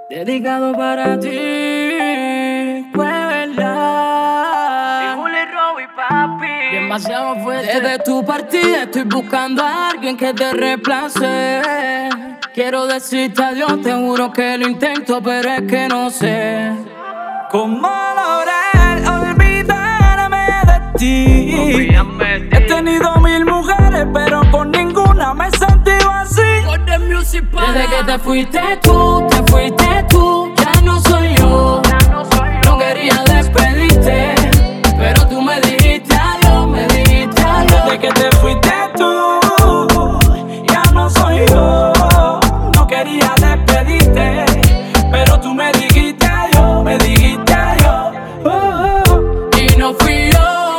Dedicado para ti, fue verdad. Y papi. Demasiado fuerte. Desde tu partida estoy buscando a alguien que te reemplace. Quiero decirte adiós, te juro que lo intento, pero es que no sé cómo lograr olvidarme de ti. He tenido 1000 mujeres, pero con ninguna me he sentido así. Desde que te fuiste tú, ya no soy yo. No quería despedirte, pero tú me dijiste adiós, Desde que te fuiste tú, ya no soy yo. No quería despedirte, pero tú me dijiste adiós, Y no fui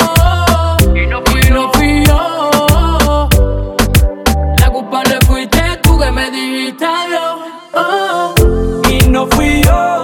yo, la culpable fuiste tú que me dijiste adiós. Y no fui yo,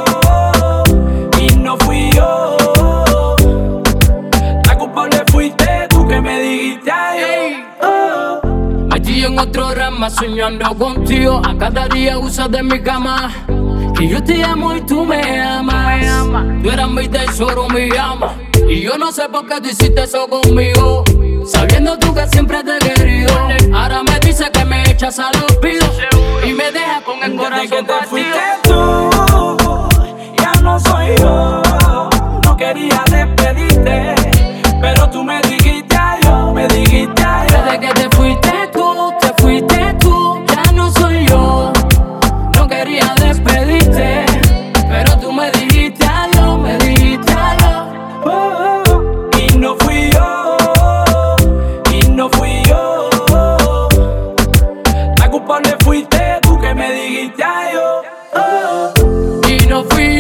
la culpable fuiste tú que me dijiste adiós. Allí en otro rama soñando contigo, a cada día usas de mi cama. Que yo te amo y tú me amas. Tú eras mi tesoro, mi llama. Y yo no sé por qué tú hiciste eso conmigo, sabiendo tú que siempre te he querido. Ahora me dices que me echas a los pidos y me dejas con el corazón Desde que te partido. fuiste tú, ya no soy yo. No quería despedirte, pero tú me dijiste adiós, Desde que te fuiste tú, ya no soy yo. No quería despedirte, pero tú me dijiste adiós, Y no fui yo, la culpable fuiste tú que me dijiste adiós. Y no fui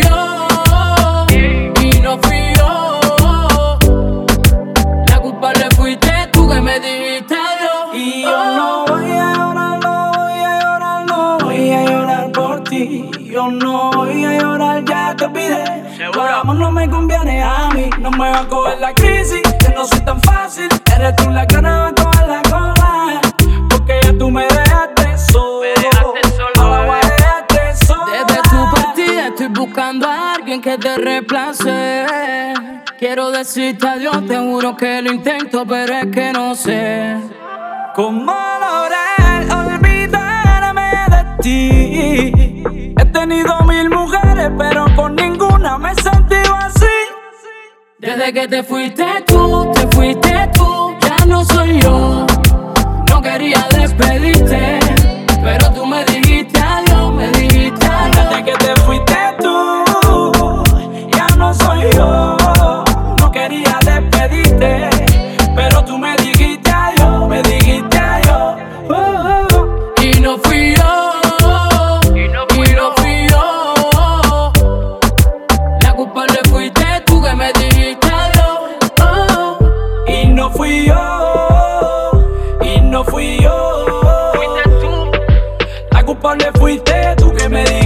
yo, la culpable fuiste tú que me dijiste adiós. Y yo no voy a llorar, no voy a llorar por ti. Yo no voy a llorar, ya te olvidé. Tu amor no me conviene a mí, no me va a coger la crisis, que no soy tan fácil. Eres tú la que me va a coger la cola, porque ya tú me dejaste solo. Ahora voy a dejarte sola. Desde tu partida estoy buscando a alguien que te reemplace. Quiero decirte adiós, te juro que lo intento, pero es que no sé ¿Cómo lograr olvidarme de ti? He tenido 1000 mujeres, pero con ninguna me he sentido así. Desde que te fuiste tú, ya no soy yo. No quería despedirte, pero tú me dijiste adiós, Desde que te fuiste tú, ya no soy yo. No quería despedirte, pero tú me dijiste adiós, Y no fui yo, la culpable fuiste tú que me dijiste adiós. Y no fui yo, Fuiste tú. la culpable fuiste tú que me dijiste.